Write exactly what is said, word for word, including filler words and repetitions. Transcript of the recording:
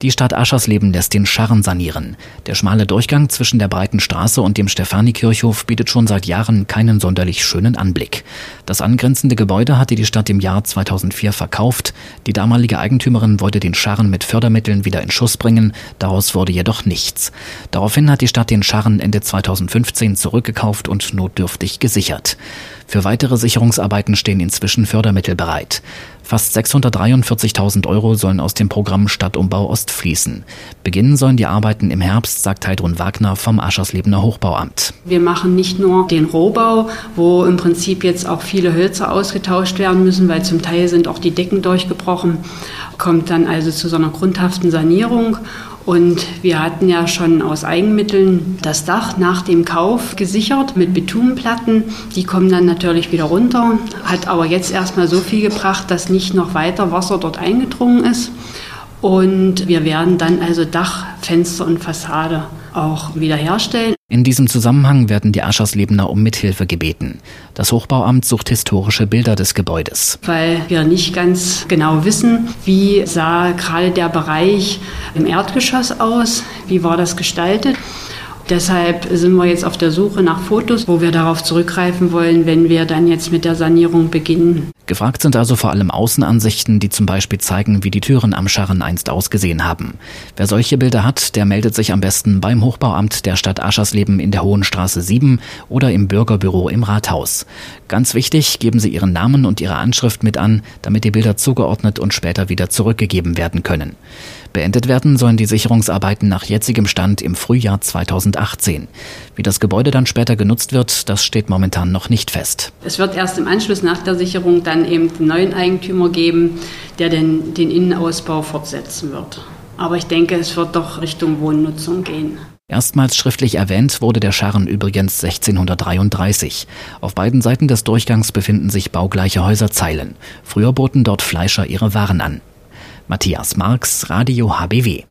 Die Stadt Aschersleben lässt den Scharren sanieren. Der schmale Durchgang zwischen der breiten Straße und dem Stephanikirchhof bietet schon seit Jahren keinen sonderlich schönen Anblick. Das angrenzende Gebäude hatte die Stadt im Jahr zweitausendvier verkauft. Die damalige Eigentümerin wollte den Scharren mit Fördermitteln wieder in Schuss bringen. Daraus wurde jedoch nichts. Daraufhin hat die Stadt den Scharren Ende zweitausendfünfzehn zurückgekauft und notdürftig gesichert. Für weitere Sicherungsarbeiten stehen inzwischen Fördermittel bereit. Fast sechshundertdreiundvierzigtausend Euro sollen aus dem Programm Stadtumbau Ost fließen. Beginnen sollen die Arbeiten im Herbst, sagt Heidrun Wagner vom Ascherslebener Hochbauamt. Wir machen nicht nur den Rohbau, wo im Prinzip jetzt auch viele Hölzer ausgetauscht werden müssen, weil zum Teil sind auch die Decken durchgebrochen. Kommt dann also zu so einer grundhaften Sanierung. Und wir hatten ja schon aus Eigenmitteln das Dach nach dem Kauf gesichert mit Bitumenplatten. Die kommen dann natürlich wieder runter, hat aber jetzt erstmal so viel gebracht, dass nicht noch weiter Wasser dort eingedrungen ist. Und wir werden dann also Dach, Fenster und Fassade auch wiederherstellen. In diesem Zusammenhang werden die Ascherslebener um Mithilfe gebeten. Das Hochbauamt sucht historische Bilder des Gebäudes. Weil wir nicht ganz genau wissen, wie sah gerade der Bereich im Erdgeschoss aus, wie war das gestaltet. Deshalb sind wir jetzt auf der Suche nach Fotos, wo wir darauf zurückgreifen wollen, wenn wir dann jetzt mit der Sanierung beginnen. Gefragt sind also vor allem Außenansichten, die zum Beispiel zeigen, wie die Türen am Scharren einst ausgesehen haben. Wer solche Bilder hat, der meldet sich am besten beim Hochbauamt der Stadt Aschersleben in der Hohenstraße sieben oder im Bürgerbüro im Rathaus. Ganz wichtig, geben Sie Ihren Namen und Ihre Anschrift mit an, damit die Bilder zugeordnet und später wieder zurückgegeben werden können. Beendet werden sollen die Sicherungsarbeiten nach jetzigem Stand im Frühjahr zweitausendachtzehn. Wie das Gebäude dann später genutzt wird, das steht momentan noch nicht fest. Es wird erst im Anschluss nach der Sicherung dann eben den neuen Eigentümer geben, der den, den Innenausbau fortsetzen wird. Aber ich denke, es wird doch Richtung Wohnnutzung gehen. Erstmals schriftlich erwähnt wurde der Scharren übrigens sechzehnhundertdreiunddreißig. Auf beiden Seiten des Durchgangs befinden sich baugleiche Häuserzeilen. Früher boten dort Fleischer ihre Waren an. Matthias Marx, Radio H B W.